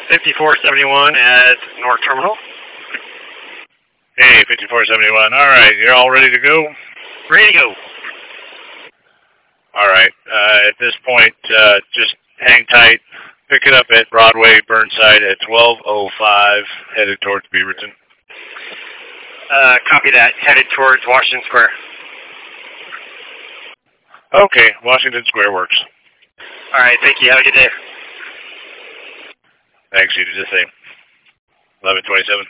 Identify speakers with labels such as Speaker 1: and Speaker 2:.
Speaker 1: 5471 at North Terminal.
Speaker 2: Hey, 5471. All right, you're all ready to go?
Speaker 1: Ready to go.
Speaker 2: All right. At this point, just hang tight. Pick it up at Broadway, Burnside at 12:05, headed towards Beaverton.
Speaker 1: Copy that. Headed towards Washington Square.
Speaker 2: Okay, Washington Square works.
Speaker 1: All right, thank you. Have a good day.
Speaker 2: Thanks, you do the same. 11:27.